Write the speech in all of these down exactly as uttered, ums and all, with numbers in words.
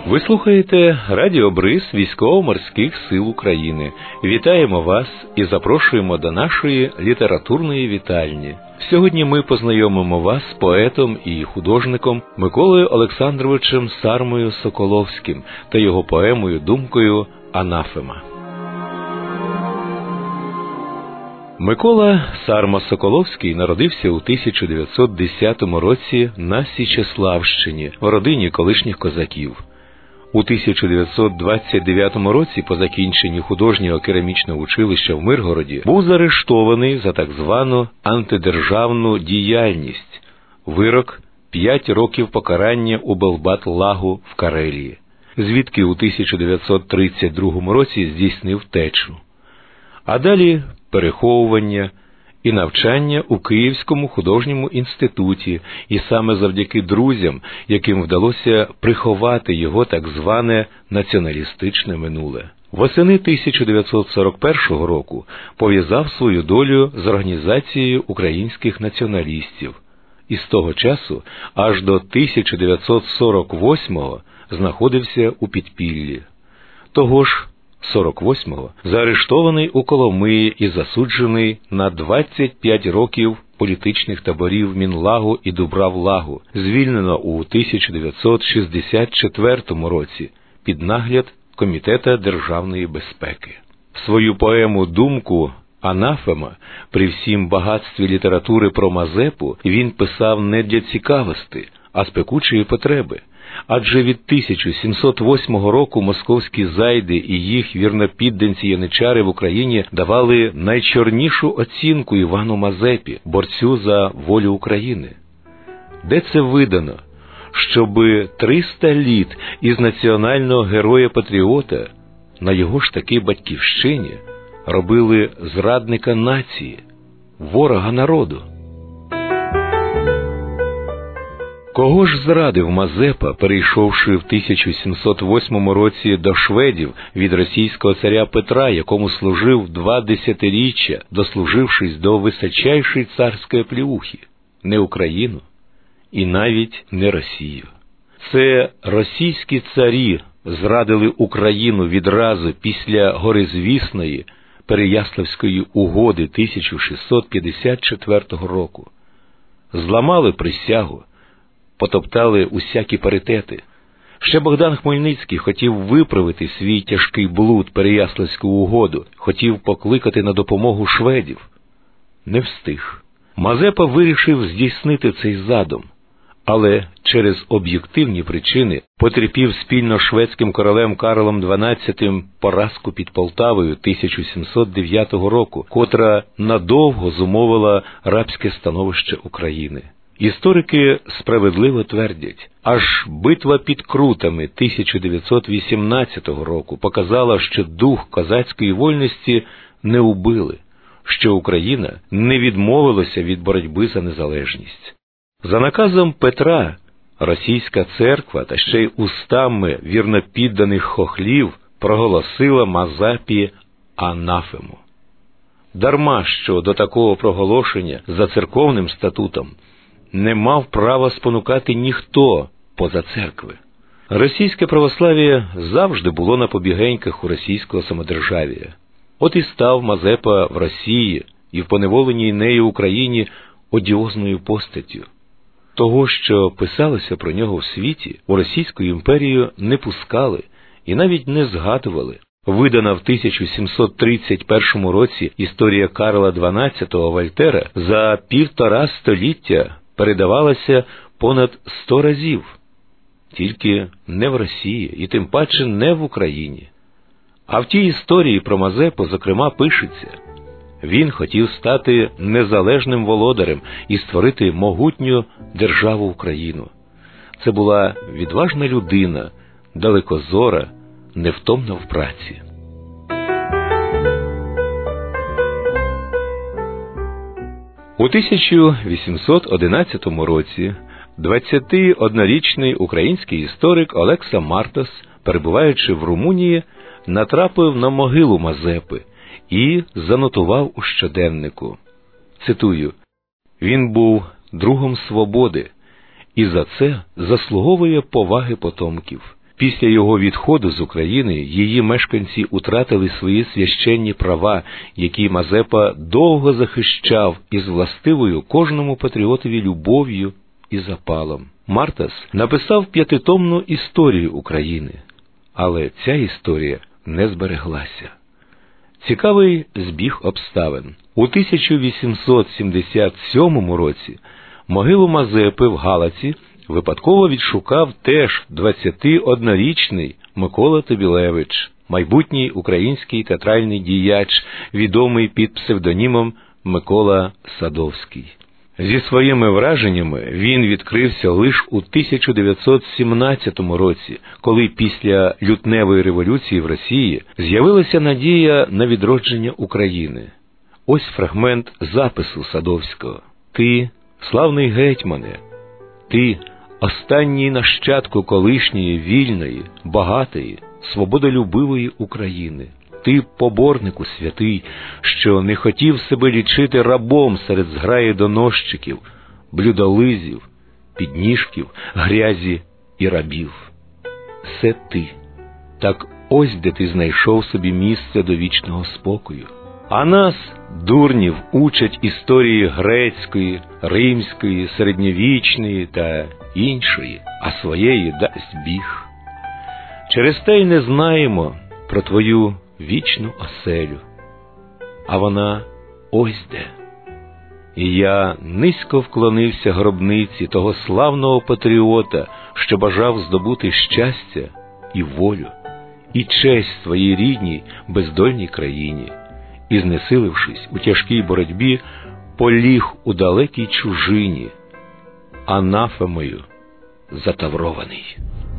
Ви слухаєте Радіо Бриз Військово-морських сил України. Вітаємо вас і запрошуємо до нашої літературної вітальні. Сьогодні ми познайомимо вас з поетом і художником Миколою Олександровичем Сармою Соколовським та його поемою «Думкою Анафема». Микола Сарма Соколовський народився у тисяча дев'ятсот десятому році на Січеславщині, в родині колишніх козаків. У тисяча дев'ятсот двадцять дев'ятому році, по закінченні художнього керамічного училища в Миргороді, був заарештований за так звану антидержавну діяльність. Вирок – п'ять років покарання у Белбат-Лагу в Карелії, звідки у тисяча дев'ятсот тридцять другому році здійснив течу. А далі переховування і навчання у Київському художньому інституті, і саме завдяки друзям, яким вдалося приховати його так зване націоналістичне минуле. Восени тисяча дев'ятсот сорок першого року пов'язав свою долю з Організацією українських націоналістів, і з того часу аж до тисяча дев'ятсот сорок восьмого знаходився у підпіллі. Того ж сорок восьмого заарештований у Коломиї і засуджений на двадцять п'ять років політичних таборів Мінлагу і Дубрав-Лагу, звільнено у тисяча дев'ятсот шістдесят четвертому році під нагляд Комітету державної безпеки. Свою поему «Думку Анафема» при всім багатстві літератури про Мазепу він писав не для цікавості, а з пекучої потреби. Адже від тисяча сімсот восьмого року московські зайди і їх вірнопідданці-яничари в Україні давали найчорнішу оцінку Івану Мазепі, борцю за волю України. Де це видано, щоби триста літ із національного героя-патріота на його ж таки батьківщині робили зрадника нації, ворога народу? Кого ж зрадив Мазепа, перейшовши в тисяча сімсот восьмому році до шведів від російського царя Петра, якому служив два десятиріччя, дослужившись до височайшої царської плеухи? Не Україну і навіть не Росію. Це російські царі зрадили Україну відразу після горизвісної Переяславської угоди тисяча шістсот п'ятдесят четвертого року. Зламали присягу, потоптали усякі паритети. Ще Богдан Хмельницький хотів виправити свій тяжкий блуд, Переяславську угоду, хотів покликати на допомогу шведів. Не встиг. Мазепа вирішив здійснити цей задум, але через об'єктивні причини потерпів спільно з шведським королем Карлом дванадцятим поразку під Полтавою тисяча сімсот дев'ятого року, котра надовго зумовила рабське становище України. Історики справедливо твердять, аж битва під Крутами тисяча дев'ятсот вісімнадцятого року показала, що дух козацької вольності не убили, що Україна не відмовилася від боротьби за незалежність. За наказом Петра російська церква та ще й устами вірнопідданих хохлів проголосила Мазепі анафему. Дарма що до такого проголошення за церковним статутом не мав права спонукати ніхто поза церкви. Російське православ'я завжди було на побігеньках у російського самодержав'я. От і став Мазепа в Росії і в поневоленій нею Україні одіозною постаттю. Того, що писалося про нього в світі, у Російську імперію не пускали і навіть не згадували. Видана в тисяча сімсот тридцять першому році історія Карла дванадцятого Вольтера за півтора століття передавалася понад сто разів. Тільки не в Росії, і тим паче не в Україні. А в тій історії про Мазепу, зокрема, пишеться: він хотів стати незалежним володарем і створити могутню державу Україну. Це була відважна людина, далекозора, невтомна в праці. У тисяча вісімсот одинадцятому році двадцятиоднорічний український історик Олекса Мартос, перебуваючи в Румунії, натрапив на могилу Мазепи і занотував у щоденнику. Цитую: «Він був другом свободи, і за це заслуговує поваги потомків. Після його відходу з України її мешканці утратили свої священні права, які Мазепа довго захищав із властивою кожному патріотові любов'ю і запалом. Мартас написав п'ятитомну історію України, але ця історія не збереглася. Цікавий збіг обставин. У тисяча вісімсот сімдесят сьомому році могилу Мазепи в Галаці випадково відшукав теж двадцятиоднорічний Микола Тобілевич, майбутній український театральний діяч, відомий під псевдонімом Микола Садовський. Зі своїми враженнями він відкрився лише у тисяча дев'ятсот сімнадцятому році, коли після лютневої революції в Росії з'явилася надія на відродження України. Ось фрагмент запису Садовського. «Ти, славний гетьмане, ти, останній нащадку колишньої вільної, багатої, свободолюбивої України. Ти, поборнику святий, що не хотів себе лічити рабом серед зграї доносчиків, блюдолизів, підніжків, грязі і рабів. Це ти. Так ось де ти знайшов собі місце до вічного спокою. А нас, дурнів, учать історії грецької, римської, середньовічної та іншої, а своєї дасть Біг. Через те й не знаємо про твою вічну оселю, а вона ось де». І я низько вклонився гробниці того славного патріота, що бажав здобути щастя і волю, і честь своїй рідній, бездольній країні, і, знесилившись у тяжкій боротьбі, поліг у далекій чужині, анафемою затаврований.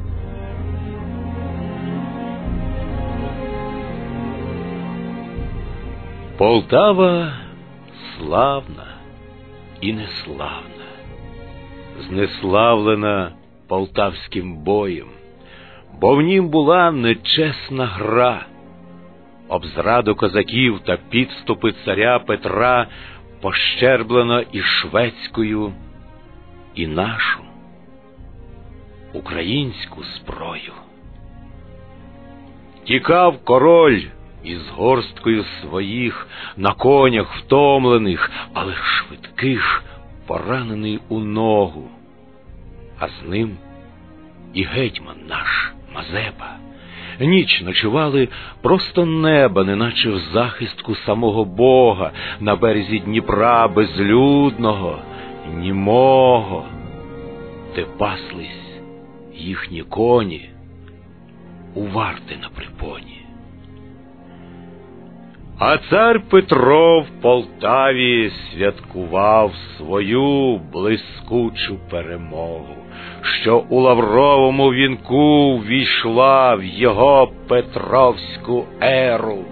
Полтава славна і неславна, знеславлена полтавським боєм, бо в нім була нечесна гра. Об зраду козаків та підступи царя Петра пощерблено і шведською, і нашу, українську зброю. Тікав король із горсткою своїх, на конях втомлених, але швидких, поранений у ногу. А з ним і гетьман наш, Мазепа. Ніч ночували просто неба, неначе в захистку самого Бога, на березі Дніпра безлюдного, німого, де паслись їхні коні у варти на припоні. А цар Петро в Полтаві святкував свою блискучу перемогу, що у лавровому вінку ввійшла в його петровську еру.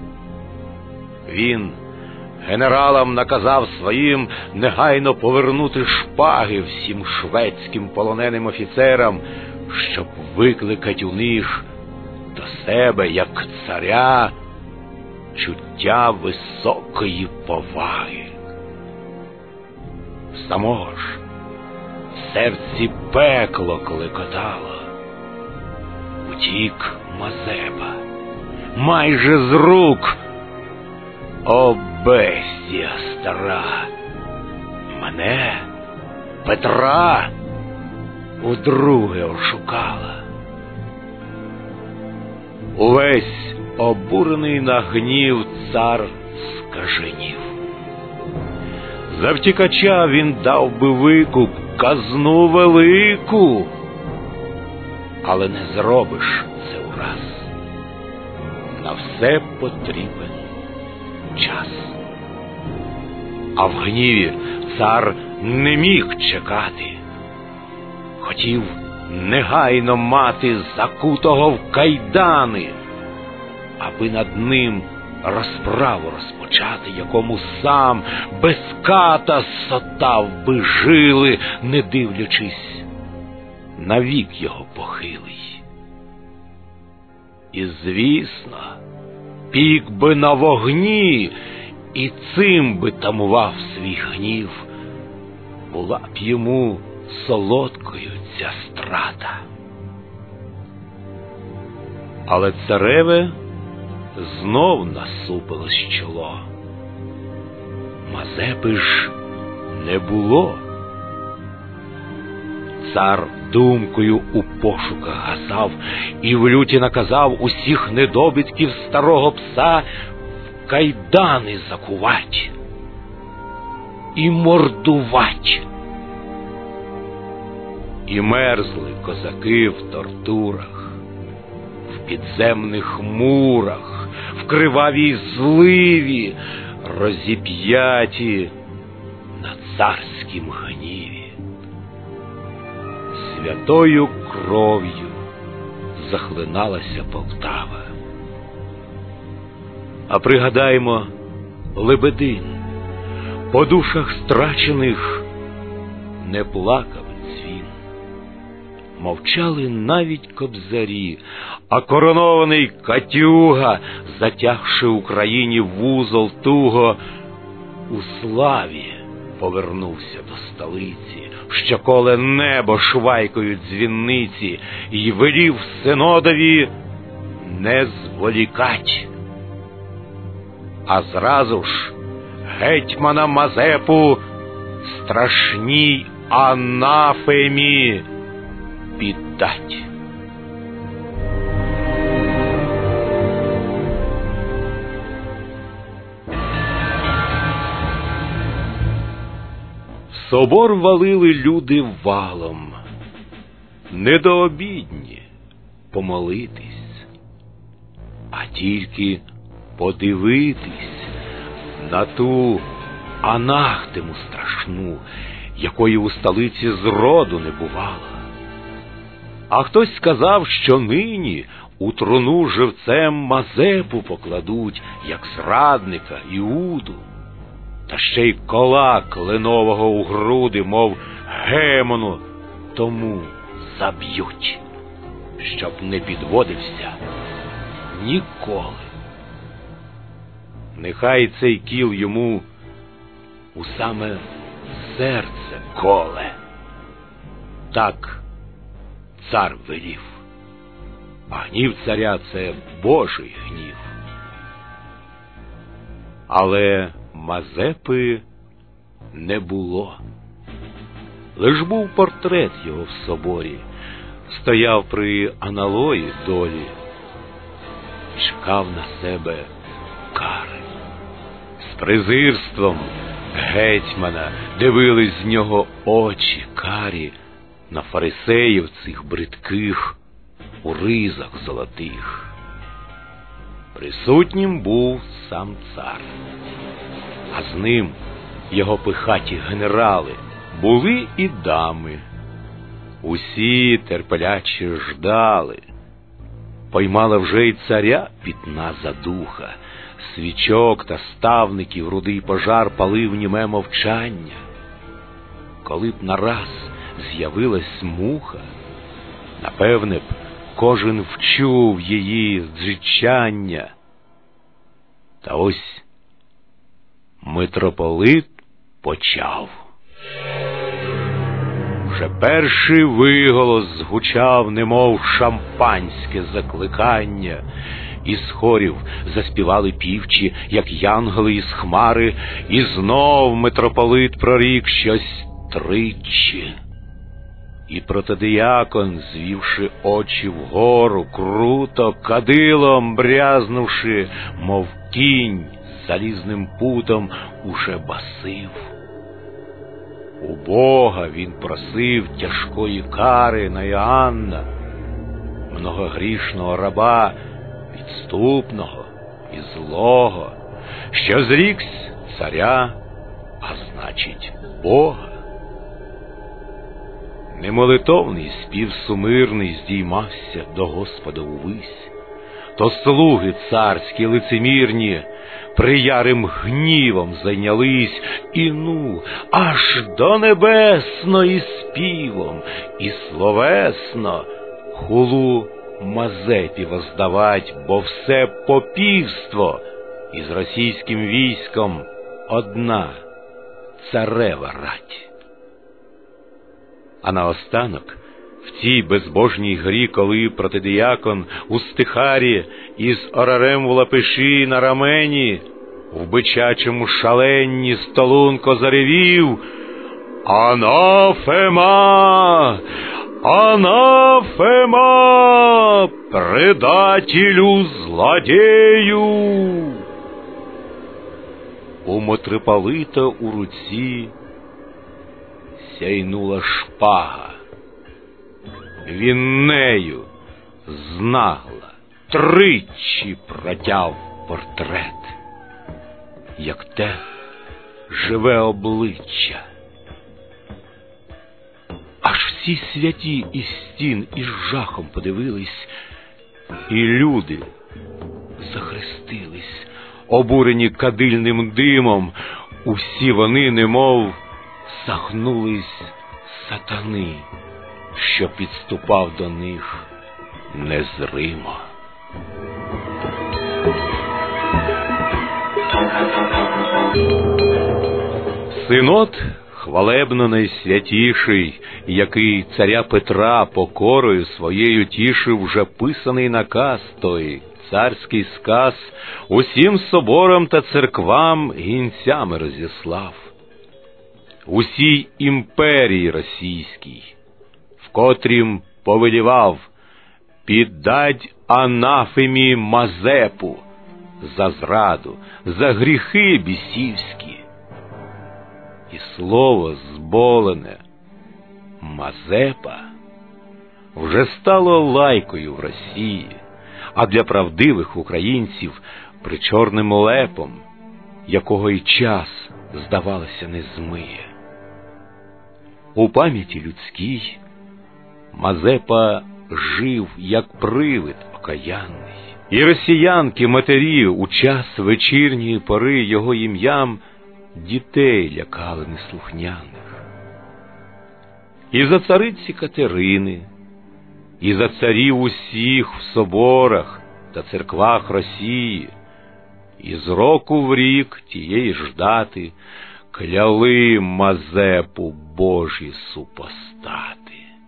Він генералам наказав своїм негайно повернути шпаги всім шведським полоненим офіцерам, щоб викликати у них до себе, як царя, чуття високої поваги. Само ж в серці пекло клекотало. Утік Мазепа майже з рук. О, бестія стара! Мене, Петра, удруге ошукала. Увесь обурений на гнів цар скаженів. За втікача він дав би викуп, казну велику. Але не зробиш це ураз. На все потрібен час. А в гніві цар не міг чекати. Хотів негайно мати закутого в кайдани, аби над ним розправу розпочати, якому сам без ката сотав би жили, не дивлячись на вік його похилий. І, звісно, пік би на вогні, і цим би тамував свій гнів. Була б йому солодкою ця страта. Але цареве знов насупилось чоло. Мазепи ж не було. Цар думкою у пошуках гасав і в люті наказав усіх недобитків старого пса в кайдани закувать і мордувать. І мерзли козаки в тортурах, в підземних мурах, в кривавій зливі, розіп'яті на царськім гніві. Святою кров'ю захлиналася Полтава. А пригадаймо Лебедин, по душах страчених не плакав дзвін. Мовчали навіть кобзарі, а коронований Катюга, затягши Україні вузол туго, у славі повернувся до столиці, що коле небо швайкають дзвінниці, й велів синодові не зволікать. А зразу ж гетьмана Мазепу страшній анафемі піддать. В собор валили люди валом, не до обідні помолитись, а тільки подивитись на ту анахтему страшну, якої у столиці зроду не бувало. А хтось сказав, що нині у труну живцем Мазепу покладуть, як зрадника Іуду, та ще й кола кленового у груди, мов гемону, тому заб'ють, щоб не підводився ніколи. Нехай цей кіл йому у саме серце коле. Так цар велів, а гнів царя — це Божий гнів. Але Мазепи не було. Лиш був портрет його в соборі, стояв при аналої долі, чекав на себе кари. З презирством гетьмана дивились з нього очі карі на фарисеїв цих бридких у ризах золотих. Присутнім був сам цар, а з ним його пихаті генерали, були і дами. Усі терпляче ждали. Поймала вже й царя пітна задуха, свічок та ставників рудий пожар палив німе мовчання. Коли б нараз з'явилась муха, напевне б кожен вчув її зжичання. Та ось митрополит почав. Вже перший виголос згучав, немов шампанське закликання. Із хорів заспівали півчі, як янголи із хмари, і знов митрополит прорік щось тричі. І протодиякон, звівши очі вгору, круто, кадилом брязнувши, мов кінь з залізним путом, уже басив. У Бога він просив тяжкої кари на Іоанна, многогрішного раба, підступного і злого, що зріксь царя, а значить Бога. Немолитовний спів сумирний здіймався до Господа увись, то слуги царські лицемірні приярим гнівом зайнялись, і ну, аж до небесної співом, і словесно хулу Мазепі воздавать, бо все попівство із російським військом одна царева рать. А наостанок В цій безбожній грі, коли протидіякон у стихарі із орарем в лапиші на рамені, в бичачому шаленні столунко заревів: «Анафема! Анафема! Предателю, злодею!» У митрополита у руці сяйнула шпага. Він нею знагла тричі протяв портрет, як те живе обличчя. Аж всі святі із стін із жахом подивились, і люди захрестились, обурені кадильним димом. Усі вони, немов сахнулись сатани, що підступав до них незримо. Синод, хвалебно найсвятіший, який царя Петра покорою своєю тішив, вже писаний наказ той, царський сказ, усім соборам та церквам гінцями розіслав. Усій імперії російській, в котрім повелівав піддать анафемі Мазепу за зраду, за гріхи бісівські. І слово зболене Мазепа вже стало лайкою в Росії, а для правдивих українців причорним лепом, якого й час, здавалося, не змиє. У пам'яті людській Мазепа жив, як привид окаянний, і росіянки матері у час вечірньої пори його ім'ям дітей лякали неслухняних. І за цариці Катерини, і за царів усіх в соборах та церквах Росії, і з року в рік тієї ж дати кляли Мазепу Божі супостати.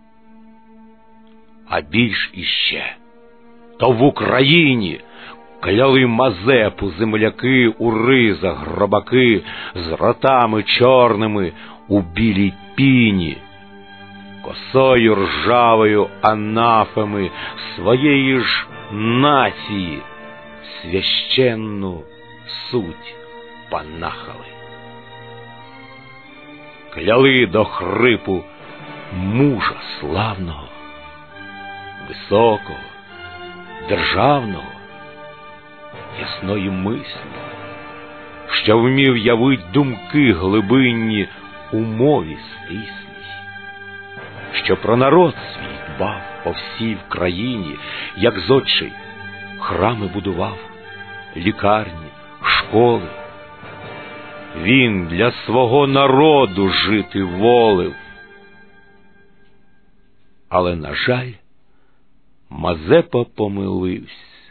А більш іще, то в Україні кляли Мазепу земляки у ризах, гробаки з ротами чорними у білій піні, косою ржавою анафеми своєї ж нації священну суть панахали. Кляли до хрипу мужа славного, високого, державного, ясної мислі, що вмів явить думки глибинні у мові стислій, що про народ свій дбав по всій в країні, як зодчий, храми будував, лікарні, школи. Він для свого народу жити волив. Але, на жаль, Мазепа помилився,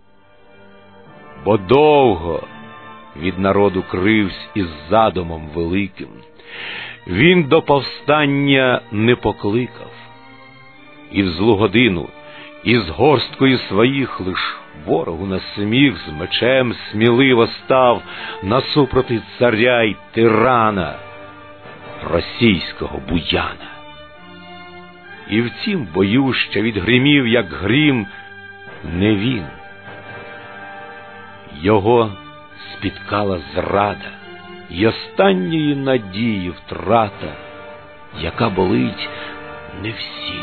бо довго від народу кривсь із задумом великим. Він до повстання не покликав, і в злу годину із горсткою своїх лиш ворогу на сміх з мечем сміливо став насупроти царя й тирана, російського буяна. І в цім бою, що відгримів, як грім, не він. Його спіткала зрада й останньої надії втрата, яка болить не всім.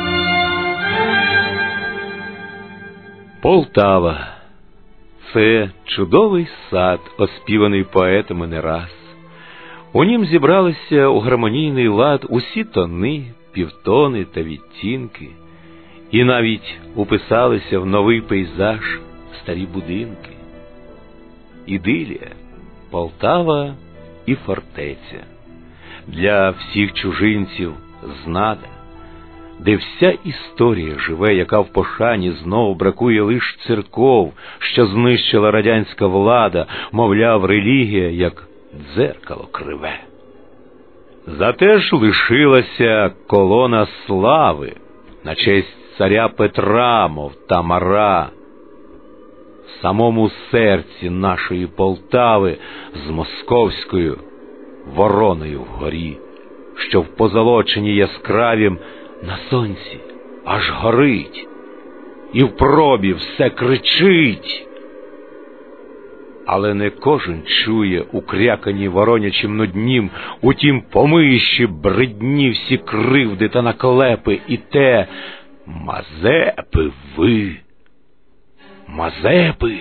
Полтава – це чудовий сад, оспіваний поетами не раз. У нім зібралися у гармонійний лад усі тони, півтони та відтінки, і навіть уписалися в новий пейзаж старі будинки. Ідилія, Полтава і фортеця. Для всіх чужинців знада, де вся історія живе, яка в пошані знову бракує лиш церков, що знищила радянська влада, мовляв, релігія, як дзеркало криве. Зате ж лишилася колона слави, на честь царя Петра, мов тамара, в самому серці нашої Полтави з московською вороною вгорі, що в позолоченні яскравім на сонці аж горить, і в пробі все кричить. Але не кожен чує у кряканні воронячим нуднім, у тім помиші бридні всі кривди та наклепи, і те: Мазепи ви, Мазепи.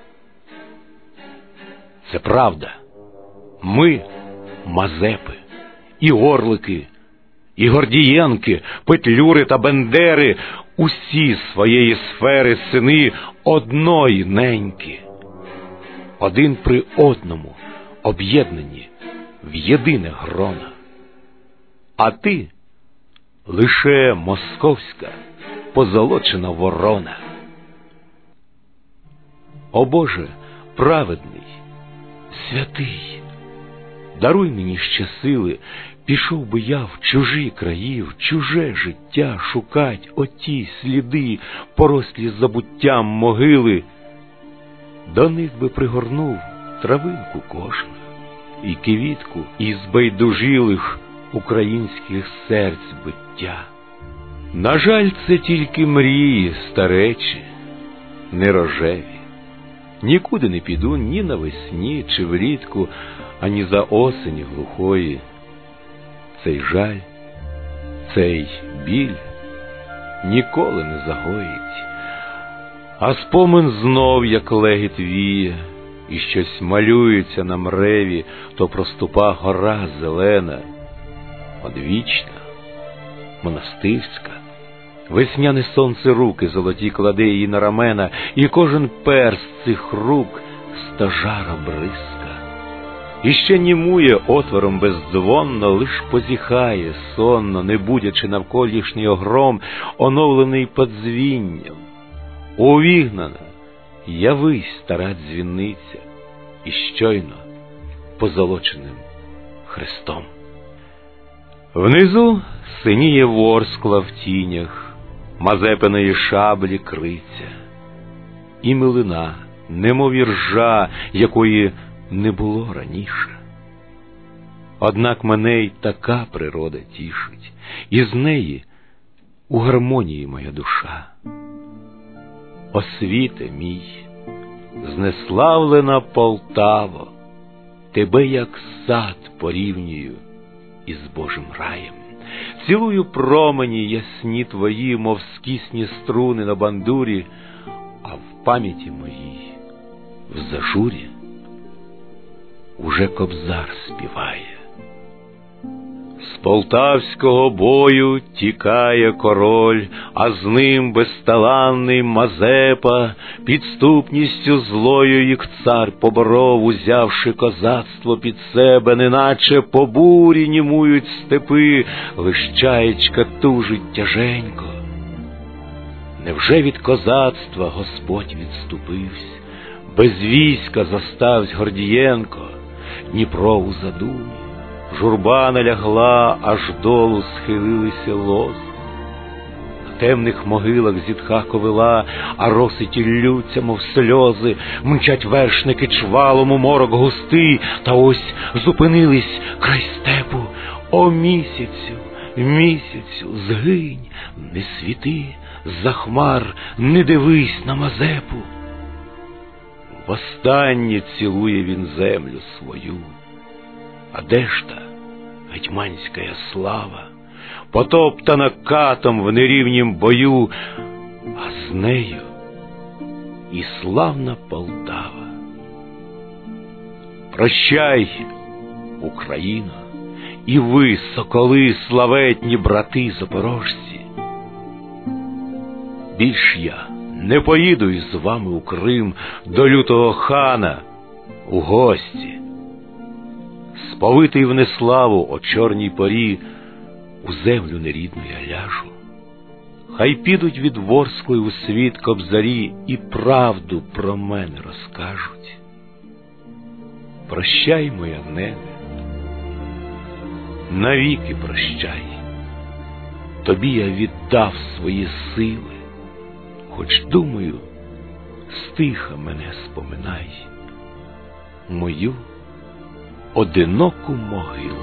Це правда. Ми Мазепи, і Орлики, і Гордієнки, Петлюри та Бендери, усі своєї сфери сини одної неньки, один при одному об'єднані в єдине грона. А ти лише московська позолочена ворона. О Боже, праведний, святий, даруй мені ще сили, пішов би я в чужі краї, в чуже життя шукать оті сліди, порослі забуттям могили. До них би пригорнув травинку кожну і квітку із байдужілих українських серць биття. На жаль, це тільки мрії старечі, не рожеві. Нікуди не піду ні навесні чи влітку, ані за осені глухої. Цей жаль, цей біль ніколи не загоїть. А спомин знов, як легіт віє, і щось малюється на мреві, то проступа гора зелена, одвічна, монастирська. Весняне сонце руки золоті кладе її на рамена, і кожен перст цих рук стожара бризка. І ще німує отвором бездзвонно, лиш позіхає сонно, не будячи навколишній огром, оновлений подзвінням. Увігнана, явись, стара дзвіниця, і щойно позолоченим хрестом. Внизу синіє Ворскла в тінях, Мазепиної шаблі криця, і милина, немов іржа, якої не було раніше. Однак мене й така природа тішить, і з неї у гармонії моя душа. Освіте мій, знеславлена Полтаво, тебе як сад порівнюю із Божим раєм. Цілую промені ясні твої, мов скісні струни на бандурі, а в пам'яті моїй, в зажурі, уже кобзар співає. З полтавського бою тікає король, а з ним безталанний Мазепа. Підступністю злою їх цар поборов, узявши козацтво під себе, неначе по бурі німують степи, лиш чаєчка тужить тяженько. Невже від козацтва Господь відступився, без війська зоставсь Гордієнко? Дніпро у задумі, журба налягла, аж долу схилилися лози. На темних могилах зітха ковила, а роси тіллються, мов сльози. Мчать вершники чвалом у морок густий, та ось зупинились край степу. О місяцю, місяцю, згинь, не світи, з-за хмар не дивись на Мазепу. Востаннє цілує він землю свою. А де ж та гетьманська слава, потоптана катом в нерівнім бою, а з нею і славна Полтава. Прощай, Україно, і ви, соколи, славетні брати запорожці. Більш я не поїду із вами у Крим до лютого хана у гості. Сповитий в неславу о чорній порі, у землю нерідну я ляжу. Хай підуть від Ворскли у світ кобзарі і правду про мене розкажуть. Прощай, моя небе, навіки прощай. тобі я віддав свої сили, хоч, думаю, стиха мене споминай, мою одиноку могилу.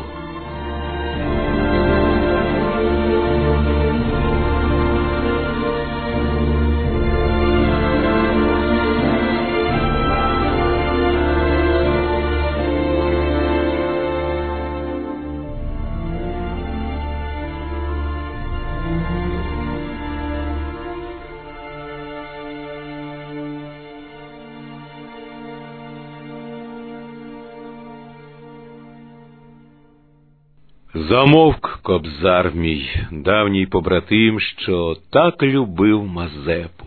Замовк кобзар мій, давній побратим, що так любив Мазепу.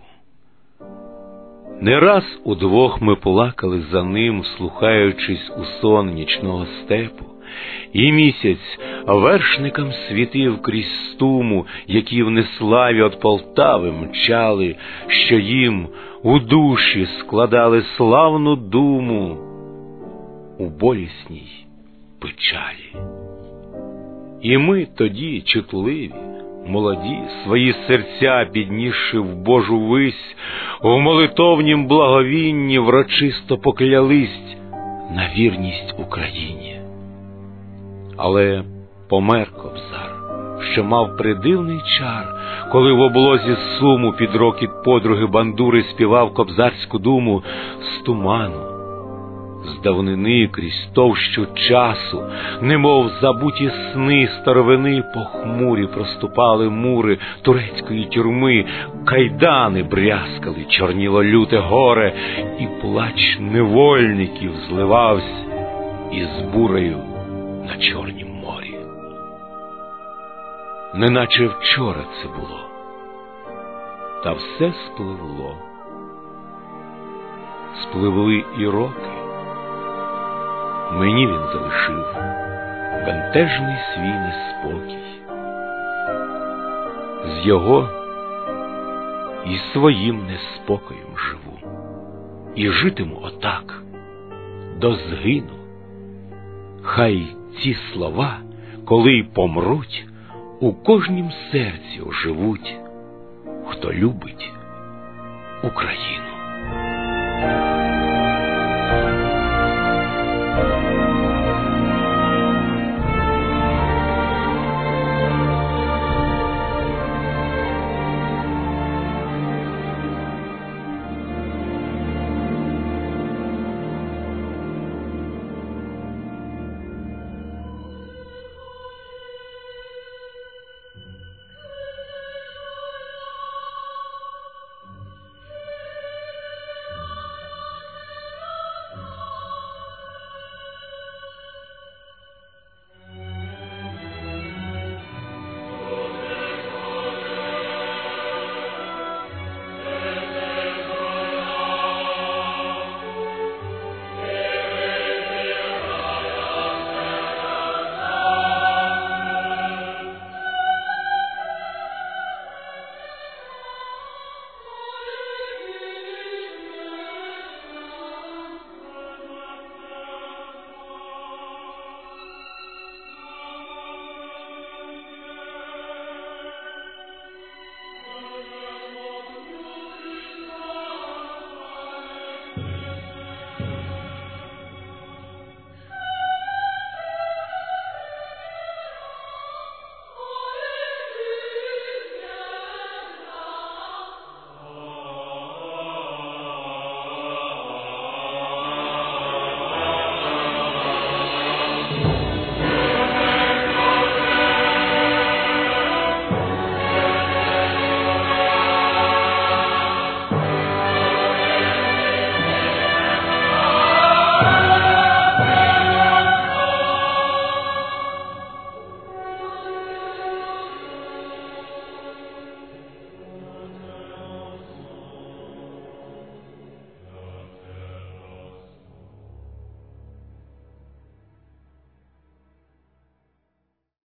Не раз удвох ми плакали за ним, вслухаючись у сон нічного степу, і місяць вершникам світив крізь стуму, які в неславі от Полтави мчали, що їм у душі складали славну думу у болісній печалі. І ми тоді, чутливі, молоді, свої серця піднісши в Божу вись, у молитовнім благовінні врочисто поклялись на вірність Україні. Але помер кобзар, що мав придивний чар, коли в облозі суму під рокіт подруги бандури співав кобзарську думу з туману. З давнини крізь товщу часу, немов забуті сни старовини, похмурі проступали мури турецької тюрми, кайдани брязкали, чорніло люте горе, і плач невольників зливався із бурею на Чорнім морі. Неначе вчора це було, та все спливло. Спливли і роки. Мені він залишив бентежний свій неспокій. З його і своїм неспокоєм живу, і житиму отак, до згину. Хай ці слова, коли й помруть, у кожнім серці оживуть, хто любить Україну.